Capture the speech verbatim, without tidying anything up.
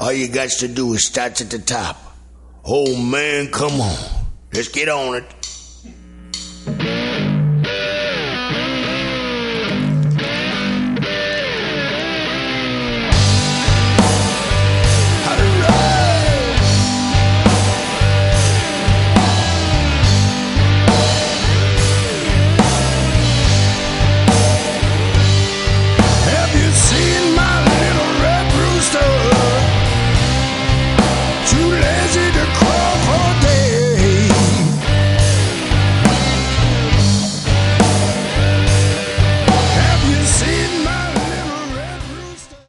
All you got to do is start at the top. Oh man, come on. Let's get on it.